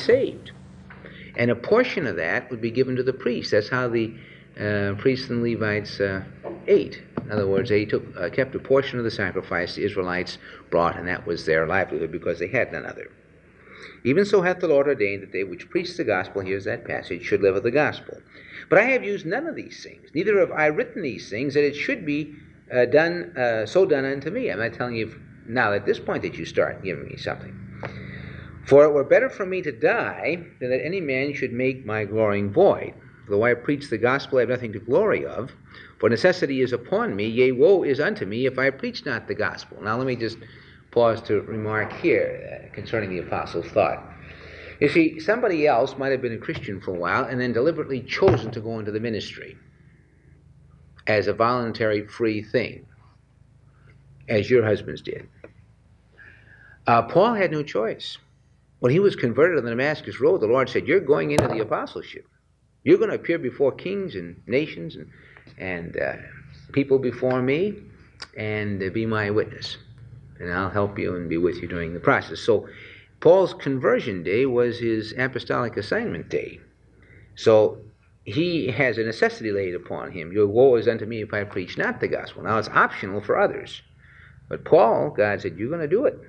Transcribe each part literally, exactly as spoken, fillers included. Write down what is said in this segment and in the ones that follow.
saved. And a portion of that would be given to the priests. That's how the uh, priests and Levites uh, ate. In other words, they took, uh, kept a portion of the sacrifice the Israelites brought, and that was their livelihood because they had none other. Even so hath the Lord ordained that they which preach the gospel, here's that passage, should live of the gospel. But I have used none of these things, neither have I written these things, that it should be uh, done, uh, so done unto me. I'm not telling you if, now at this point that you start giving me something. For it were better for me to die than that any man should make my glorying void. Though I preach the gospel, I have nothing to glory of, for necessity is upon me, yea, woe is unto me if I preach not the gospel. Now let me just pause to remark here uh, concerning the apostles' thought. You see, somebody else might have been a Christian for a while and then deliberately chosen to go into the ministry as a voluntary free thing, as your husbands did. Uh, Paul had no choice. When he was converted on the Damascus Road, the Lord said, you're going into the apostleship. You're going to appear before kings and nations and, and uh, people before me and uh, be my witness. And I'll help you and be with you during the process. So Paul's conversion day was his apostolic assignment day. So he has a necessity laid upon him. Your woe is unto me if I preach not the gospel. Now it's optional for others. But Paul, God said, you're going to do it.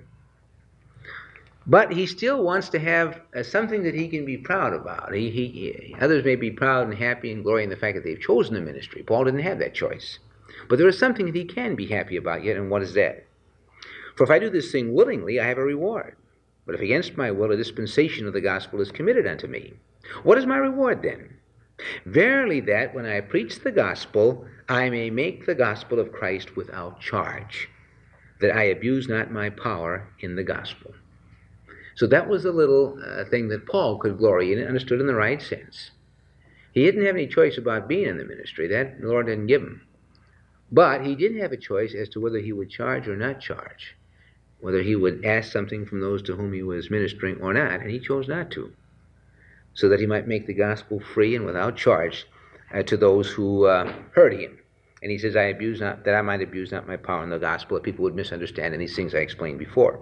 But he still wants to have uh, something that he can be proud about. He, he, he, others may be proud and happy and glory in the fact that they've chosen the ministry. Paul didn't have that choice. But there is something that he can be happy about yet, and what is that? For if I do this thing willingly, I have a reward. But if against my will, a dispensation of the gospel is committed unto me. What is my reward then? Verily that, when I preach the gospel, I may make the gospel of Christ without charge, that I abuse not my power in the gospel. So that was the little uh, thing that Paul could glory in and understood in the right sense. He didn't have any choice about being in the ministry. That the Lord didn't give him. But he did have a choice as to whether he would charge or not charge, whether he would ask something from those to whom he was ministering or not, and he chose not to, so that he might make the gospel free and without charge uh, to those who uh, heard him. And he says, I abuse not, that I might abuse not my power in the gospel, that people would misunderstand, and these things I explained before.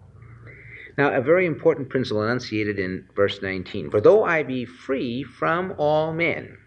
Now, a very important principle enunciated in verse nineteen. For though I be free from all men,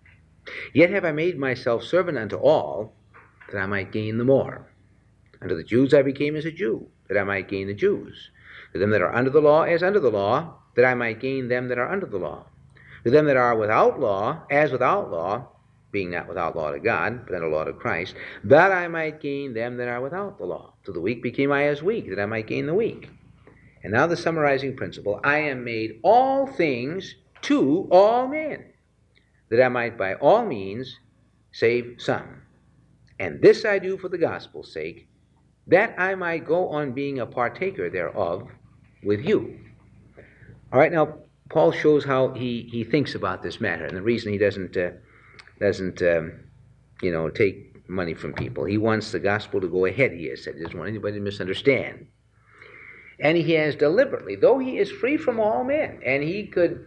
yet have I made myself servant unto all, that I might gain the more. Unto the Jews I became as a Jew, that I might gain the Jews. To them that are under the law, as under the law, that I might gain them that are under the law. To them that are without law, as without law, being not without law to God, but under law to Christ, that I might gain them that are without the law. To the weak became I as weak, that I might gain the weak. And now the summarizing principle, I am made all things to all men, that I might by all means save some. And this I do for the gospel's sake, that I might go on being a partaker thereof with you. All right, now Paul shows how he, he thinks about this matter, and the reason he doesn't uh, doesn't um, you know take money from people. He wants the gospel to go ahead. He has said he doesn't want anybody to misunderstand. And he has deliberately, though he is free from all men, and he could,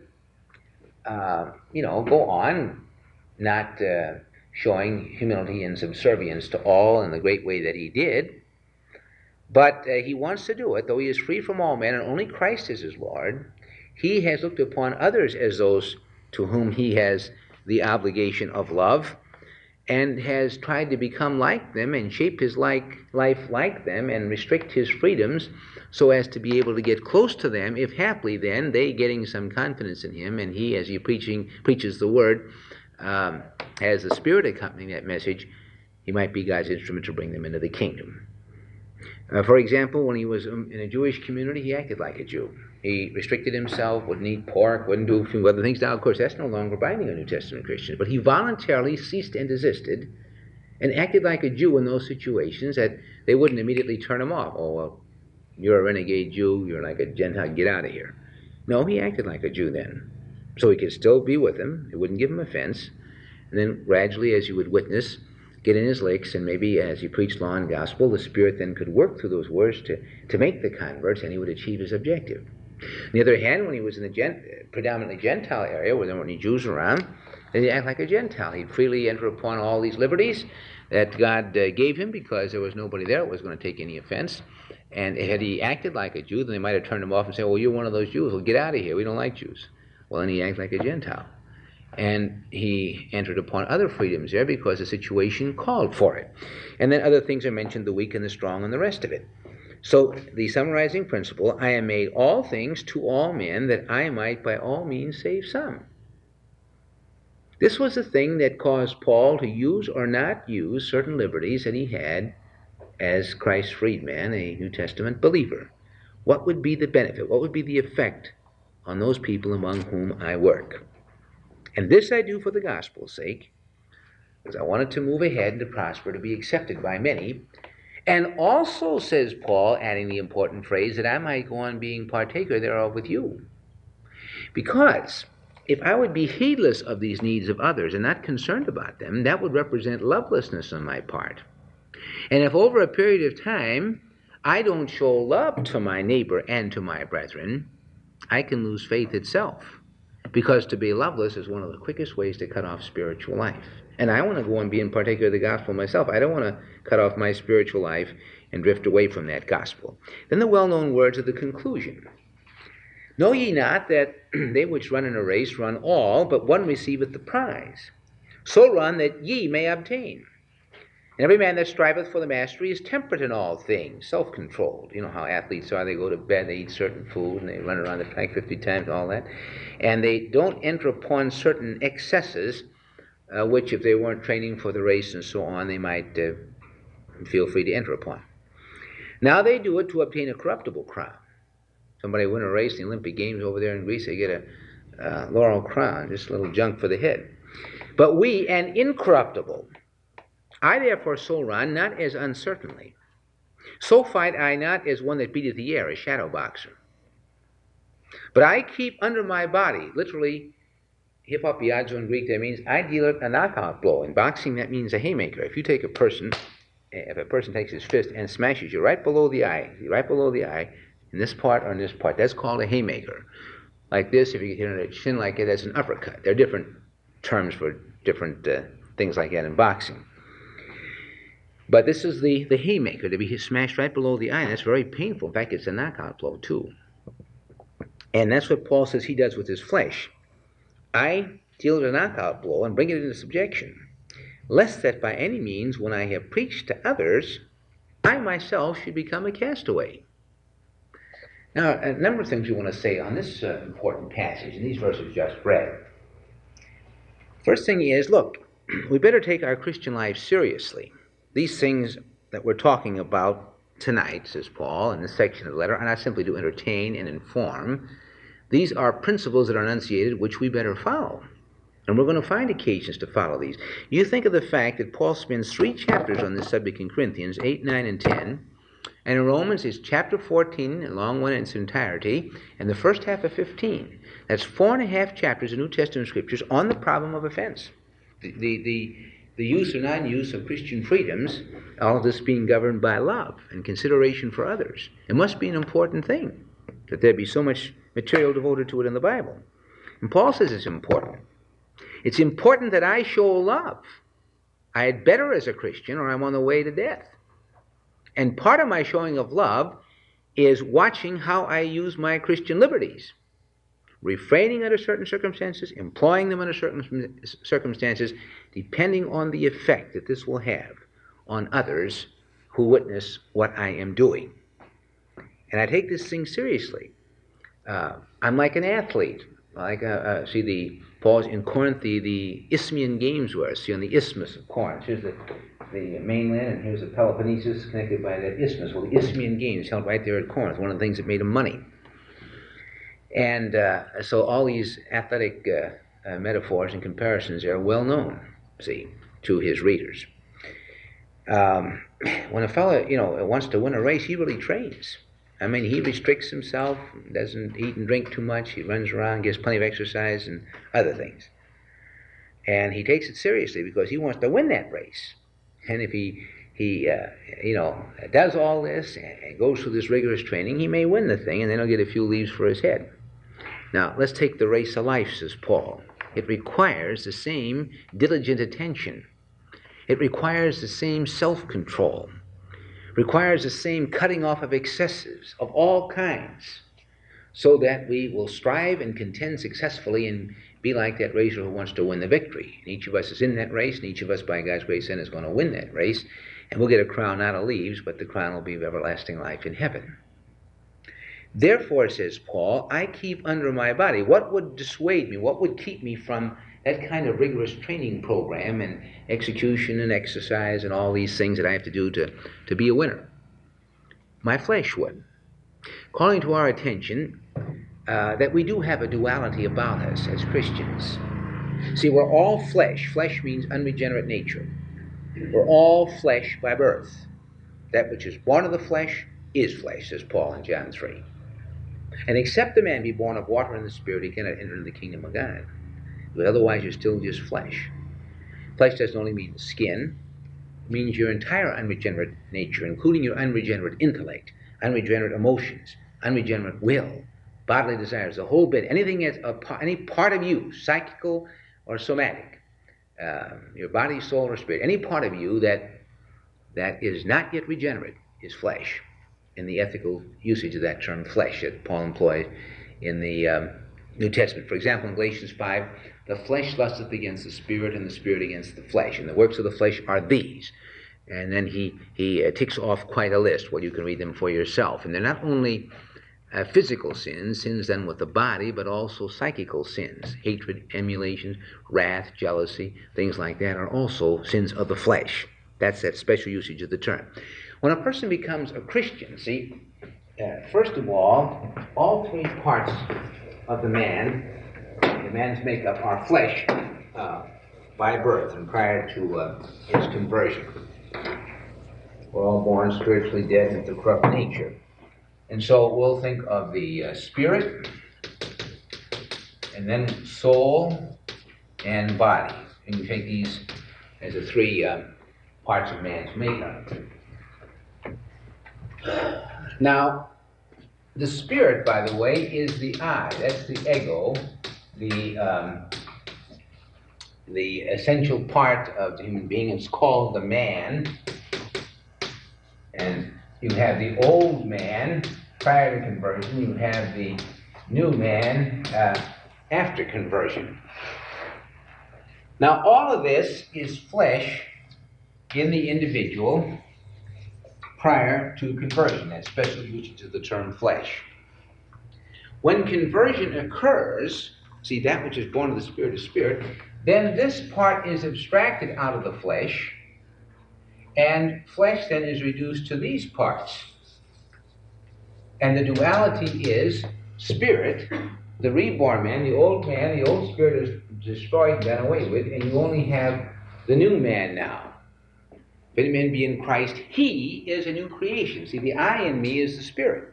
uh, you know, go on not uh, showing humility and subservience to all in the great way that he did, but uh, he wants to do it, though he is free from all men, and only Christ is his Lord. He has looked upon others as those to whom he has the obligation of love, and has tried to become like them and shape his like life like them and restrict his freedoms so as to be able to get close to them, if haply then they getting some confidence in him, and he, as he preaching preaches the word, um, has the Spirit accompanying that message, he might be God's instrument to bring them into the kingdom. Uh, for example, when he was in a Jewish community, he acted like a Jew. He restricted himself, wouldn't eat pork, wouldn't do a few other things. Now, of course, that's no longer binding on New Testament Christians, but he voluntarily ceased and desisted and acted like a Jew in those situations that they wouldn't immediately turn him off. Oh, well, you're a renegade Jew, you're like a Gentile, get out of here. No, he acted like a Jew then. So he could still be with him, it wouldn't give him offense, and then gradually, as you would witness, get in his licks, and maybe as he preached law and gospel, the Spirit then could work through those words to, to make the converts, and he would achieve his objective. On the other hand, when he was in the gent, predominantly Gentile area, where there weren't any Jews around, then he'd act like a Gentile. He'd freely enter upon all these liberties that God uh, gave him because there was nobody there that was going to take any offense. And had he acted like a Jew, then they might have turned him off and said, well, you're one of those Jews. Well, get out of here. We don't like Jews. Well, then he acted like a Gentile. And he entered upon other freedoms there because the situation called for it. And then other things are mentioned, the weak and the strong and the rest of it. So the summarizing principle, I am made all things to all men that I might by all means save some. This was the thing that caused Paul to use or not use certain liberties that he had as Christ's freedman, a New Testament believer. What would be the benefit? What would be the effect on those people among whom I work? And this I do for the gospel's sake, because I wanted to move ahead and to prosper, to be accepted by many. And also, says Paul, adding the important phrase, that I might go on being partaker thereof with you. Because if I would be heedless of these needs of others and not concerned about them, that would represent lovelessness on my part. And if over a period of time I don't show love to my neighbor and to my brethren, I can lose faith itself. Because to be loveless is one of the quickest ways to cut off spiritual life. And I want to go on being partaker of the gospel myself. I don't want to cut off my spiritual life and drift away from that gospel. Then the well-known words of the conclusion. Know ye not that they which run in a race run all, but one receiveth the prize? So run that ye may obtain. And every man that striveth for the mastery is temperate in all things, self-controlled. You know how athletes are. They go to bed, they eat certain food, and they run around the track fifty times, all that. And they don't enter upon certain excesses, uh, which if they weren't training for the race and so on, they might uh, feel free to enter upon. Now they do it to obtain a corruptible crown. Somebody win a race in the Olympic Games over there in Greece, they get a uh, laurel crown, just a little junk for the head. But we, an incorruptible, I therefore so run, not as uncertainly. So fight I not as one that beateth the air, a shadow boxer. But I keep under my body, literally, hypopiazo in Greek, that means I deal a knockout blow. In boxing, that means a haymaker. If you take a person, if a person takes his fist and smashes you right below the eye, right below the eye, in this part or in this part, that's called a haymaker. Like this, if you get hit on the chin like it, that's an uppercut. There are different terms for different uh, things like that in boxing. But this is the, the haymaker, to be smashed right below the eye. That's very painful. In fact, it's a knockout blow, too. And that's what Paul says he does with his flesh. I deal it a knockout blow and bring it into subjection, lest that by any means, when I have preached to others, I myself should become a castaway. Now, a number of things we want to say on this uh, important passage, in these verses just read. First thing is, look, we better take our Christian life seriously. These things that we're talking about tonight, says Paul, in this section of the letter, are not simply to entertain and inform. These are principles that are enunciated which we better follow. And we're going to find occasions to follow these. You think of the fact that Paul spends three chapters on this subject in Corinthians, eight, nine, and ten. And in Romans, it's chapter fourteen, a long one in its entirety, and the first half of fifteen. That's four and a half chapters of New Testament scriptures on the problem of offense. The, the, the, the use or non-use of Christian freedoms, all of this being governed by love and consideration for others. It must be an important thing that there be so much material devoted to it in the Bible. And Paul says it's important. It's important that I show love. I had better as a Christian, or I'm on the way to death. And part of my showing of love is watching how I use my Christian liberties, refraining under certain circumstances, employing them under certain circumstances, depending on the effect that this will have on others who witness what I am doing. And I take this thing seriously. Uh, I'm like an athlete. Like uh, uh, see the Paul's in Corinth, the, the Isthmian Games were. See on the Isthmus of Corinth. Here's the, the mainland, and here's the Peloponnesus connected by that isthmus. Well, the Isthmian Games held right there at Corinth. One of the things that made them money. And uh, so all these athletic uh, uh, metaphors and comparisons are well known, see, to his readers. Um, when a fellow, you know, wants to win a race, he really trains. I mean, he restricts himself, doesn't eat and drink too much. He runs around, gets plenty of exercise and other things. And he takes it seriously because he wants to win that race. And if he, he uh, you know, does all this and goes through this rigorous training, he may win the thing, and then he'll get a few leaves for his head. Now, let's take the race of life, says Paul. It requires the same diligent attention. It requires the same self-control. requires the same cutting off of excesses of all kinds, so that we will strive and contend successfully and be like that racer who wants to win the victory. And each of us is in that race, and each of us, by God's grace, then is going to win that race. And we'll get a crown not of leaves, but the crown will be of everlasting life in heaven. Therefore, says Paul, I keep under my body. What would dissuade me? What would keep me from that kind of rigorous training program and execution and exercise and all these things that I have to do to, to be a winner? My flesh would. Calling to our attention uh, that we do have a duality about us as Christians. See, we're all flesh. Flesh means unregenerate nature. We're all flesh by birth. That which is born of the flesh is flesh, says Paul in John three. And except a man be born of water and the Spirit, he cannot enter into the kingdom of God. But otherwise, you're still just flesh. Flesh doesn't only mean the skin. It means your entire unregenerate nature, including your unregenerate intellect, unregenerate emotions, unregenerate will, bodily desires, the whole bit. Anything that's a part, any part of you, psychical or somatic, uh, your body, soul, or spirit, any part of you that that is not yet regenerate is flesh, in the ethical usage of that term flesh that Paul employs in the um, New Testament. For example, in Galatians five, the flesh lusteth against the spirit, and the spirit against the flesh. And the works of the flesh are these. And then he, he uh, ticks off quite a list. Well, you can read them for yourself. And they're not only uh, physical sins, sins done with the body, but also psychical sins. Hatred, emulations, wrath, jealousy, things like that are also sins of the flesh. That's that special usage of the term. When a person becomes a Christian, see, uh, first of all, all three parts of the man, the man's makeup, are flesh uh, by birth and prior to uh, his conversion. We're all born spiritually dead with the corrupt nature. And so we'll think of the uh, spirit, and then soul, and body. And you take these as the three uh, parts of man's makeup. Now, the spirit, by the way, is the I. That's the ego, the um, the essential part of the human being. It's called the man. And you have the old man prior to conversion. You have the new man uh, after conversion. Now, all of this is flesh in the individual prior to conversion. That's special usage of the term flesh. When conversion occurs, see, that which is born of the Spirit is spirit, then this part is abstracted out of the flesh, and flesh then is reduced to these parts. And the duality is spirit, the reborn man, the old man, the old spirit is destroyed, done away with, and you only have the new man now. If any man be in Christ, he is a new creation. See, the I in me is the Spirit.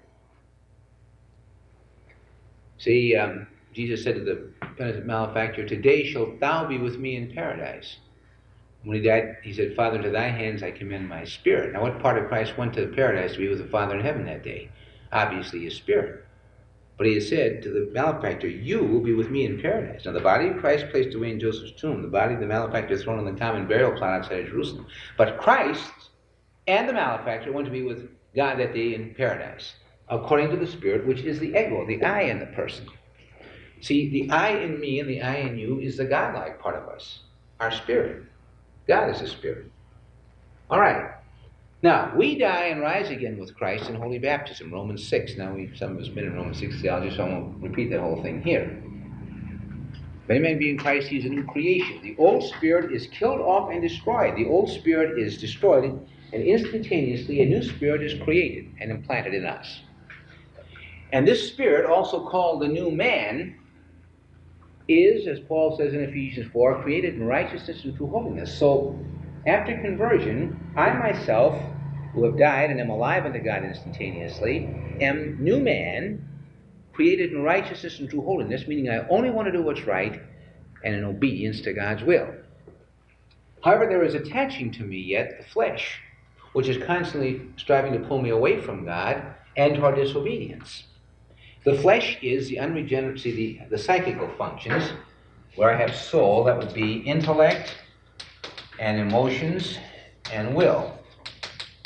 See, um, Jesus said to the penitent malefactor, today shalt thou be with me in paradise. When he died, he said, Father, into thy hands I commend my spirit. Now, what part of Christ went to paradise to be with the Father in heaven that day? Obviously, his spirit. But he has said to the malefactor, you will be with me in paradise. Now, the body of Christ placed away in Joseph's tomb. The body of the malefactor thrown in the common burial plot outside of Jerusalem. But Christ and the malefactor went to be with God that day in paradise, according to the Spirit, which is the ego, the I in the person. See, the I in me and the I in you is the godlike part of us, our spirit. God is a spirit. All right. Now, we die and rise again with Christ in holy baptism, Romans six. Now, we some of us have been in Romans six theology, so I won't repeat that whole thing here. If any man be in Christ, he is a new creation. The old spirit is killed off and destroyed. The old spirit is destroyed, and instantaneously a new spirit is created and implanted in us. And this spirit, also called the new man, is, as Paul says in Ephesians four, created in righteousness and true holiness. So, after conversion, I myself, who have died and am alive unto God instantaneously, am new man, created in righteousness and true holiness, meaning I only want to do what's right and in obedience to God's will. However, there is attaching to me yet the flesh, which is constantly striving to pull me away from God and toward disobedience. The flesh is the unregenerate, see, the, the psychical functions, where I have soul, that would be intellect, and emotions, and will.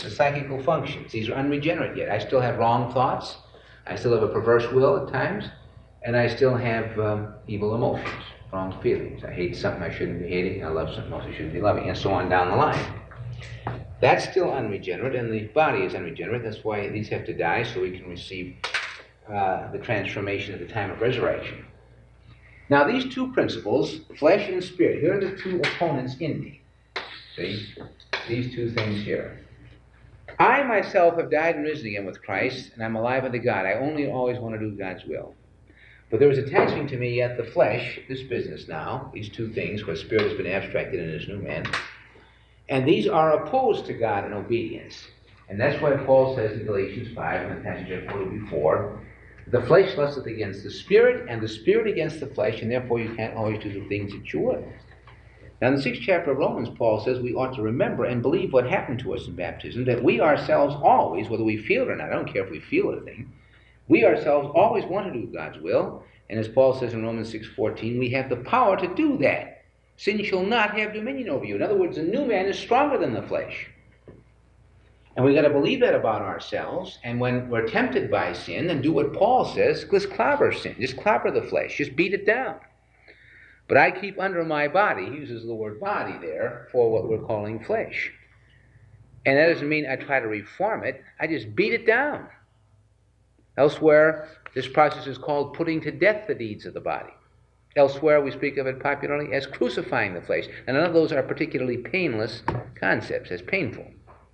the psychical functions. These are unregenerate yet. I still have wrong thoughts. I still have a perverse will at times. And I still have um, evil emotions, wrong feelings. I hate something I shouldn't be hating. I love something else I shouldn't be loving, and so on down the line. That's still unregenerate, and the body is unregenerate. That's why these have to die so we can receive uh, the transformation at the time of resurrection. Now, these two principles, flesh and spirit, here are the two opponents in me. See? These two things here. I myself have died and risen again with Christ, and I'm alive unto God. I only always want to do God's will. But there is attaching to me yet the flesh, this business now, these two things, where spirit has been abstracted in this new man. And these are opposed to God in obedience. And that's why Paul says in Galatians five, in the passage I quoted before, the flesh lusteth against the spirit, and the spirit against the flesh, and therefore you can't always do the things that you would. Now in the sixth chapter of Romans, Paul says we ought to remember and believe what happened to us in baptism, that we ourselves always, whether we feel it or not, I don't care if we feel anything, we ourselves always want to do God's will. And as Paul says in Romans six fourteen, we have the power to do that. Sin shall not have dominion over you. In other words, the new man is stronger than the flesh. And we've got to believe that about ourselves. And when we're tempted by sin, then do what Paul says, just clobber sin. Just clobber the flesh. Just beat it down. But I keep under my body, he uses the word body there, for what we're calling flesh. And that doesn't mean I try to reform it. I just beat it down. Elsewhere, this process is called putting to death the deeds of the body. Elsewhere, we speak of it popularly as crucifying the flesh. And none of those are particularly painless concepts, as painful.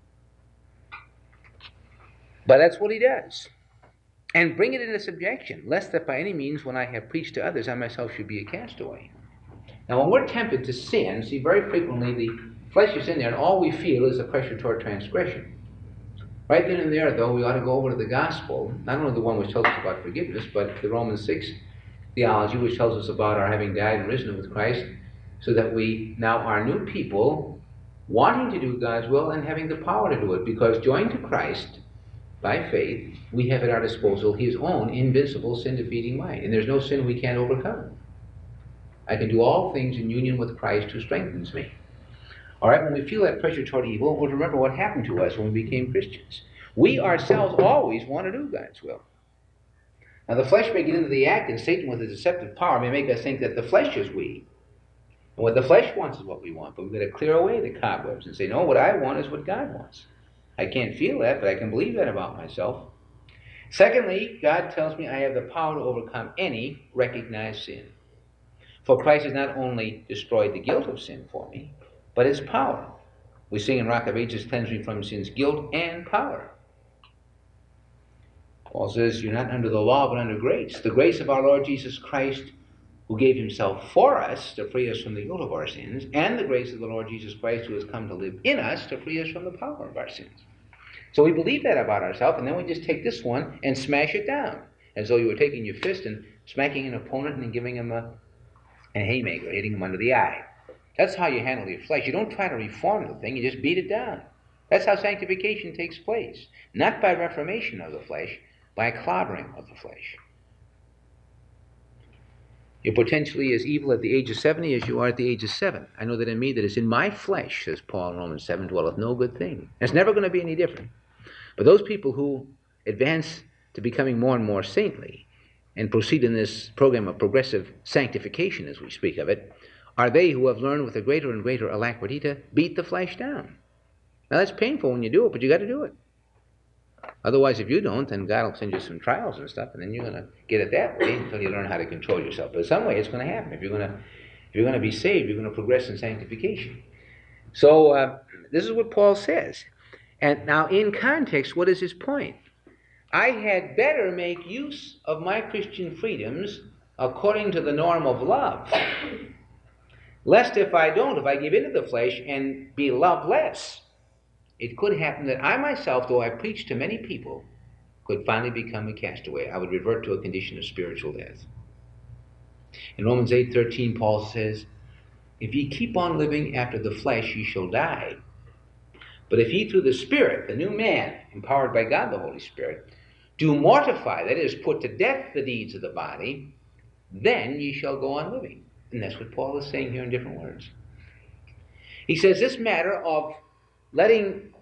But that's what he does. And bring it into subjection, lest that by any means, when I have preached to others, I myself should be a castaway. Now, when we're tempted to sin, see, very frequently the flesh is in there, and all we feel is a pressure toward transgression. Right then and there, though, we ought to go over to the gospel, not only the one which tells us about forgiveness, but the Romans six theology, which tells us about our having died and risen with Christ, so that we now are new people, wanting to do God's will and having the power to do it, because joined to Christ by faith, we have at our disposal his own invincible sin-defeating might, and there's no sin we can't overcome. I can do all things in union with Christ who strengthens me. All right, when we feel that pressure toward evil, we'll remember what happened to us when we became Christians. We ourselves always want to do God's will. Now, the flesh may get into the act, and Satan with his deceptive power may make us think that the flesh is we. And what the flesh wants is what we want, but we've got to clear away the cobwebs and say, no, what I want is what God wants. I can't feel that, but I can believe that about myself. Secondly, God tells me I have the power to overcome any recognized sin. For Christ has not only destroyed the guilt of sin for me, but its power. We sing in Rock of Ages, cleanse me from sin's guilt and power. Paul says, you're not under the law, but under grace. The grace of our Lord Jesus Christ, who gave himself for us to free us from the guilt of our sins, and the grace of the Lord Jesus Christ, who has come to live in us to free us from the power of our sins. So we believe that about ourselves, and then we just take this one and smash it down, as though you were taking your fist and smacking an opponent and giving him a, a haymaker, hitting him under the eye. That's how you handle your flesh. You don't try to reform the thing, you just beat it down. That's how sanctification takes place. Not by reformation of the flesh, by clobbering of the flesh. You're potentially as evil at the age of seventy as you are at the age of seven. I know that in me that is in my flesh, says Paul in Romans seven, dwelleth no good thing. And it's never going to be any different. But those people who advance to becoming more and more saintly and proceed in this program of progressive sanctification, as we speak of it, are they who have learned with a greater and greater alacrity to beat the flesh down. Now that's painful when you do it, but you got to do it. Otherwise, if you don't, then God will send you some trials and stuff, and then you're going to get it that way until you learn how to control yourself. But some way it's going to happen. If you're going to, if you're going to be saved, you're going to progress in sanctification. So uh, this is what Paul says. And now in context, what is his point? I had better make use of my Christian freedoms according to the norm of love, lest if I don't, if I give into the flesh and be loveless, it could happen that I myself, though I preach to many people, could finally become a castaway. I would revert to a condition of spiritual death. In Romans eight thirteen, Paul says, if ye keep on living after the flesh, ye shall die. But if ye through the Spirit, the new man, empowered by God the Holy Spirit, do mortify, that is, put to death the deeds of the body, then ye shall go on living. And that's what Paul is saying here in different words. He says this matter of letting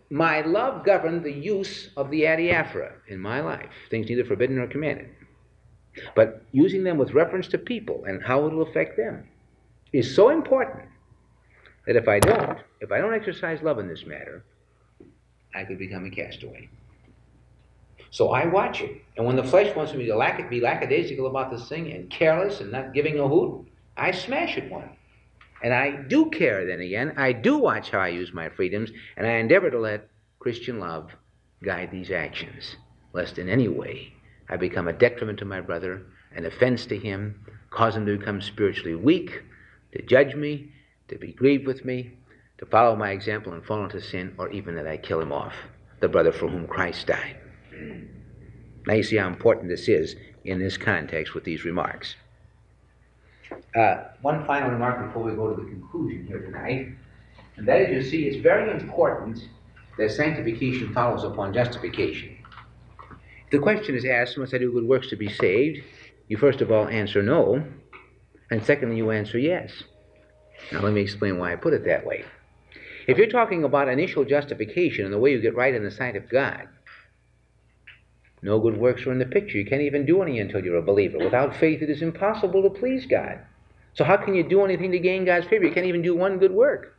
my love governed the use of the adiaphora in my life, things neither forbidden nor commanded. But using them with reference to people and how it will affect them is so important that if I don't, if I don't exercise love in this matter, I could become a castaway. So I watch it. And when the flesh wants me to lack, be lackadaisical about this thing and careless and not giving a hoot, I smash it one. And I do care then again. I do watch how I use my freedoms, and I endeavor to let Christian love guide these actions, lest in any way I become a detriment to my brother, an offense to him, cause him to become spiritually weak, to judge me, to be grieved with me, to follow my example and fall into sin, or even that I kill him off, the brother for whom Christ died. Now you see how important this is in this context with these remarks. Uh, one final remark before we go to the conclusion here tonight, and that is, you see, it's very important that sanctification follows upon justification. If the question is asked, must I do good works to be saved? You first of all answer no, and secondly you answer yes. Now let me explain why I put it that way. If you're talking about initial justification and the way you get right in the sight of God, no good works are in the picture. You can't even do any until you're a believer. Without faith, it is impossible to please God. So how can you do anything to gain God's favor? You can't even do one good work.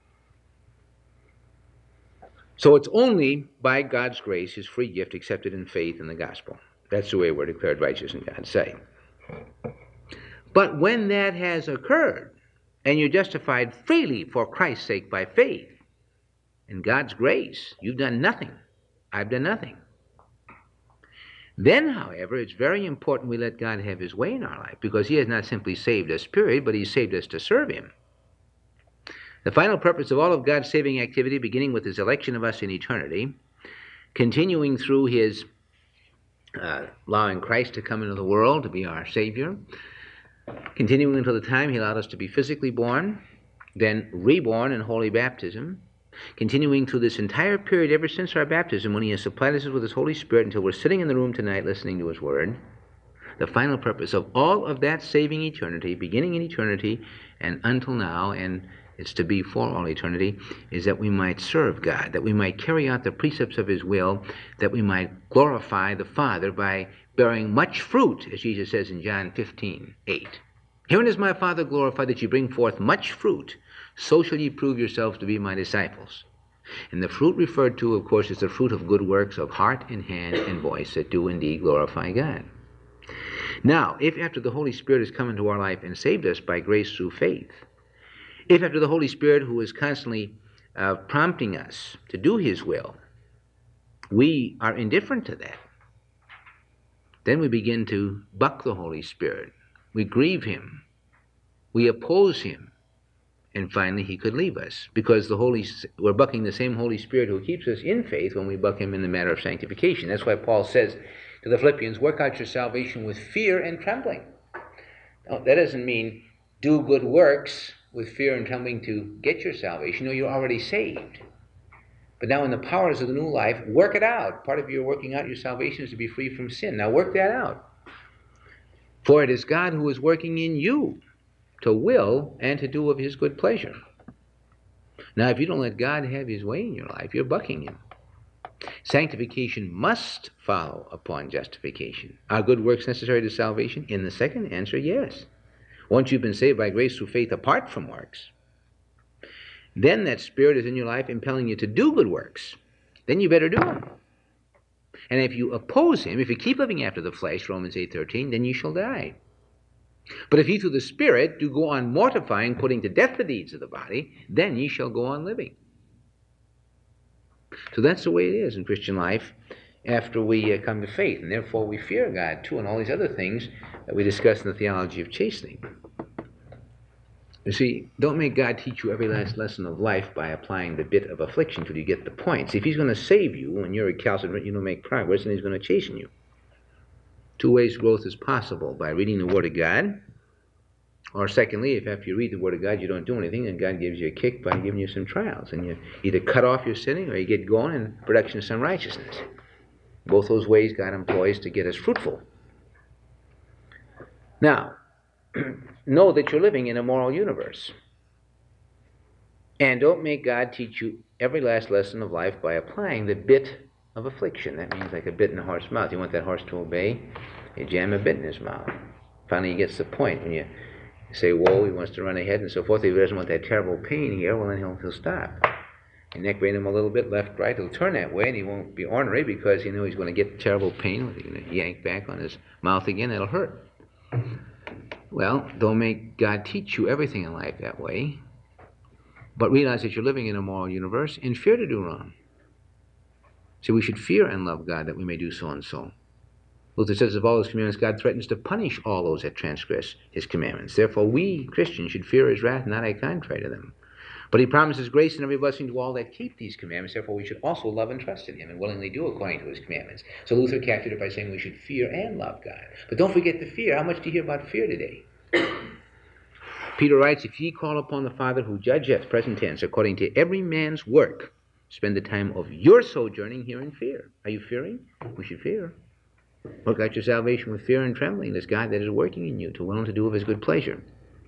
So it's only by God's grace, his free gift, accepted in faith in the gospel. That's the way we're declared righteous in God's sight. But when that has occurred, and you're justified freely for Christ's sake by faith, in God's grace, you've done nothing. I've done nothing. Then, however, it's very important we let God have his way in our life, because he has not simply saved us, period, but he's saved us to serve him. The final purpose of all of God's saving activity, beginning with his election of us in eternity, continuing through his uh, allowing Christ to come into the world to be our Savior, continuing until the time he allowed us to be physically born, then reborn in holy baptism, continuing through this entire period ever since our baptism, when he has supplied us with his Holy Spirit until we're sitting in the room tonight listening to his word. The final purpose of all of that saving eternity, beginning in eternity and until now, and it's to be for all eternity, is that we might serve God, that we might carry out the precepts of his will, that we might glorify the Father by bearing much fruit, as Jesus says in John fifteen eight. Herein is my Father glorified, that ye bring forth much fruit, so shall ye prove yourselves to be my disciples. And the fruit referred to, of course, is the fruit of good works of heart and hand and voice that do indeed glorify God. Now, if after the Holy Spirit has come into our life and saved us by grace through faith, if after the Holy Spirit, who is constantly uh, prompting us to do his will, we are indifferent to that, then we begin to buck the Holy Spirit. We grieve him. We oppose him. And finally, he could leave us, because the Holy, we're bucking the same Holy Spirit who keeps us in faith when we buck him in the matter of sanctification. That's why Paul says to the Philippians, work out your salvation with fear and trembling. Now, that doesn't mean do good works with fear and trembling to get your salvation. No, you're already saved. But now in the powers of the new life, work it out. Part of your working out your salvation is to be free from sin. Now work that out. For it is God who is working in you to will and to do of his good pleasure. Now, if you don't let God have his way in your life, you're bucking him. Sanctification must follow upon justification. Are good works necessary to salvation? In the second answer, yes. Once you've been saved by grace through faith apart from works, then that Spirit is in your life impelling you to do good works. Then you better do them. And if you oppose him, if you keep living after the flesh, Romans eight thirteen, then you shall die. But if ye through the Spirit do go on mortifying, putting to death the deeds of the body, then ye shall go on living. So that's the way it is in Christian life after we uh, come to faith. And therefore we fear God too, and all these other things that we discuss in the theology of chastening. You see, don't make God teach you every last lesson of life by applying the bit of affliction till you get the points. If he's going to save you when you're recalcitrant, you don't make progress, then he's going to chasten you. Two ways growth is possible: by reading the Word of God, or secondly, if after you read the Word of God you don't do anything, then God gives you a kick by giving you some trials, and you either cut off your sinning or you get going in production of some righteousness. Both those ways God employs to get us fruitful. Now, know that you're living in a moral universe. And don't make God teach you every last lesson of life by applying the bit of affliction. That means like a bit in a horse's mouth. You want that horse to obey, you jam a bit in his mouth. Finally he gets the point. When you say, whoa, he wants to run ahead and so forth, if he doesn't want that terrible pain here, well then he'll, he'll stop. You neck rein him a little bit, left, right, he'll turn that way and he won't be ornery because you know he's going to get terrible pain. He's going to yank back on his mouth again, that'll hurt. Well, don't make God teach you everything in life that way. But realize that you're living in a moral universe and fear to do wrong. So we should fear and love God that we may do so and so. Luther says of all his commandments, God threatens to punish all those that transgress his commandments. Therefore we, Christians, should fear his wrath, not act contrary to them. But he promises grace and every blessing to all that keep these commandments. Therefore we should also love and trust in him and willingly do according to his commandments. So Luther captured it by saying we should fear and love God. But don't forget the fear. How much do you hear about fear today? Peter writes, if ye call upon the Father who judgeth, present tense, according to every man's work, spend the time of your sojourning here in fear. Are you fearing? We should fear. Work out your salvation with fear and trembling. This God that is working in you to will and to do of his good pleasure.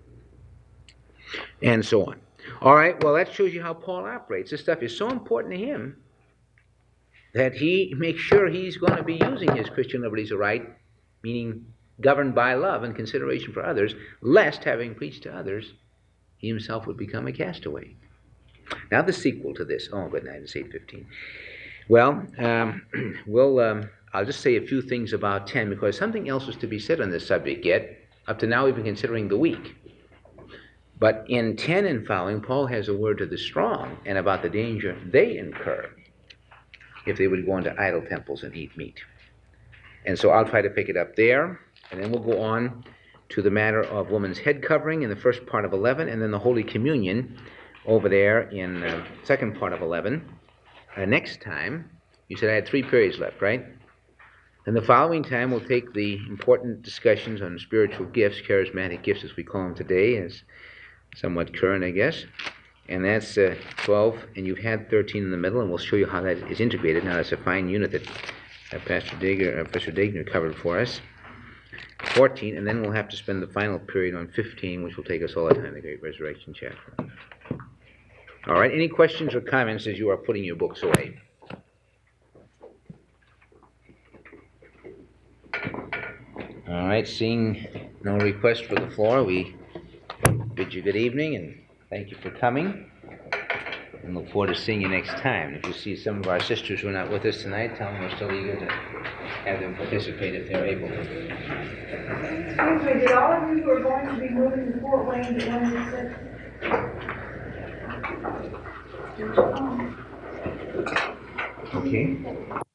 And so on. All right, well, that shows you how Paul operates. This stuff is so important to him that he makes sure he's going to be using his Christian liberties aright, meaning governed by love and consideration for others, lest, having preached to others, he himself would become a castaway. Now the sequel to this. Oh, good night. It's eight fifteen. Well, um, we'll, um, I'll just say a few things about ten, because something else is to be said on this subject yet. Up to now, we've been considering the weak. But in ten and following, Paul has a word to the strong and about the danger they incur if they would go into idol temples and eat meat. And so I'll try to pick it up there. And then we'll go on to the matter of woman's head covering in the first part of eleven, and then the Holy Communion over there in the uh, second part of eleven. Uh, next time, you said I had three periods left, right? And the following time, we'll take the important discussions on spiritual gifts, charismatic gifts as we call them today, as somewhat current, I guess. And that's uh, twelve, and you've had thirteen in the middle, and we'll show you how that is integrated. Now, that's a fine unit that uh, Pastor Dagner, uh, Professor Dagner covered for us. fourteen, and then we'll have to spend the final period on fifteen, which will take us all the time, the Great Resurrection chapter. All right, any questions or comments as you are putting your books away? All right, seeing no request for the floor, we bid you good evening and thank you for coming. And look forward to seeing you next time. If you see some of our sisters who are not with us tonight, tell them we're still eager to have them participate if they're able to. Excuse me, did all of you who are going to be moving to Fort Wayne get one of these sets? Okay.